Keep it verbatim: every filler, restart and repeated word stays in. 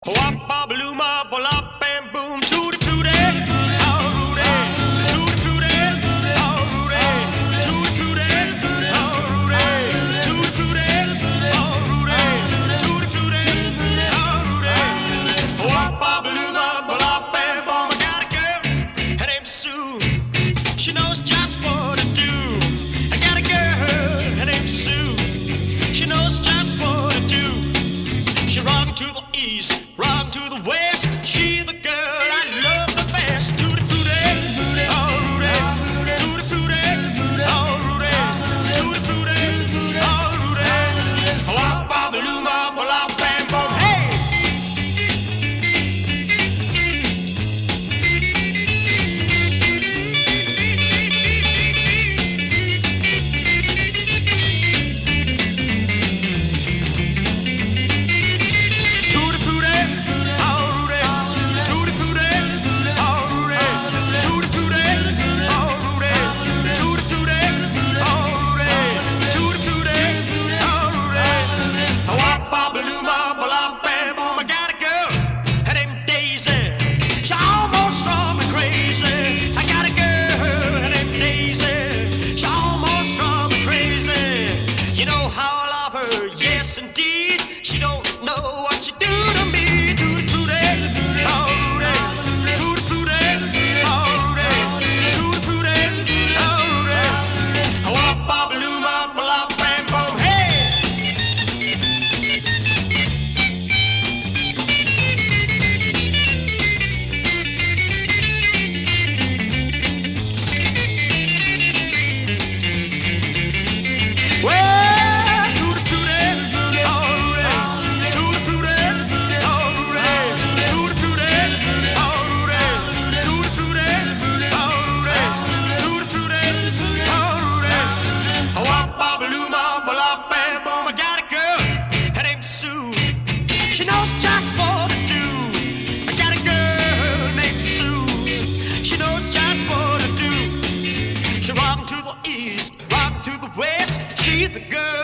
Wop-a-baloo-ma, bop and boom, tutti frutti, oh Rudy, tutti frutti, oh Rudy, tutti frutti, oh Rudy, tutti frutti, oh Rudy, tutti frutti, oh Rudy. Wop-a-baloo-ma, bop and boom, I got a girl, her name's Sue. She knows just what to do. I got a girl, her name's Sue. She knows just what to do. She run to the east, run to the west. She's the girl I love the best. Tutti frutti, oh Rudy. Tutti frutti, oh Rudy. Tutti frutti, oh Rudy. Wop-a-baloo-ma, bop and boom, hey! Tutti frutti, oh Rudy. Tutti frutti, oh Rudy. Tutti frutti, oh Rudy. Tutti frutti, oh Rudy. Tutti frutti, oh Rudy. Wop-a-baloo-ma, bop and boom, I got a girl, her name's Daisy. She almost drove me crazy. I got a girl, her name's Daisy. She almost drove me crazy. You know how I love her, yes indeed. She don't know what she do to me. Tutti frutti, oh Rudy. Tutti frutti, oh Rudy. Tutti frutti, oh Rudy. Wop-a-baloo-ma, bop and boom, hey! Well, tutti frutti, oh Rudy. Tutti frutti, oh Rudy. Tutti frutti, oh Rudy. Tutti frutti, oh Rudy. Tutti frutti, oh Rudy. Wop-a-baloo-ma, bop and boom, I got a girl, her name's Sue. She knows just what to do. I got a girl named Sue. She knows just what to do. She run to the east, run to the west. She's the girl